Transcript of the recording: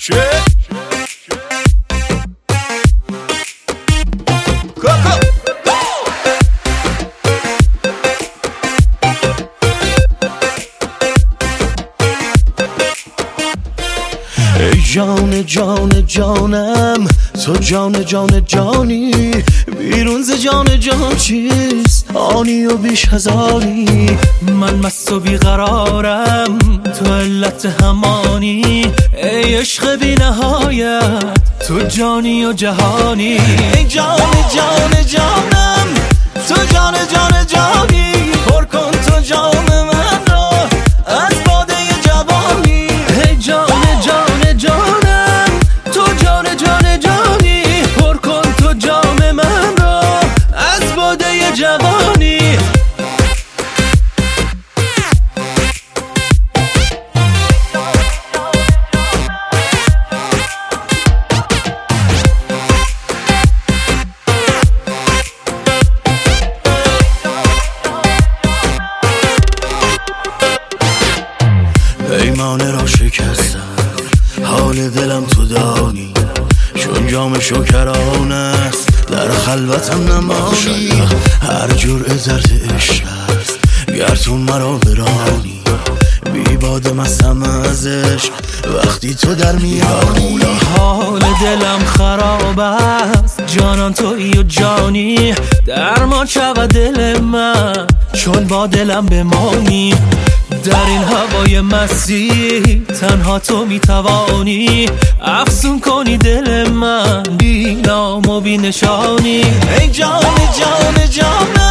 ای جان جان جانم، تو جان جان جانی، بیرون ز جان جان چیست آنی و بیش هزاری. من مست و بیقرارم، تو علت همانی، ای عشق بی نهایت، تو جانی و جهانی. ای جان جان جانم، تو جان جان جانی، پر کن تو جام من را از باده جوانی. ای جان جان جانم، تو جان جان جانی، پر کن تو جام من را از باده جوانی. پیمانه را شکستم، حال دلم تو دانی، چون جام شکران است در خلوتم نمانی. هر جرعه درد عشق است گر تو مرا برانی، بی باده مستم از عشق وقتی تو در میانی. حال دلم خراب است جانان تویی و جانی، درمان شود دل من چون با دلم بمانی. در این هوای مستی تنها تو میتوانی افسون کنی دل من بی نام و بی نشانی. ای جان جان جانم،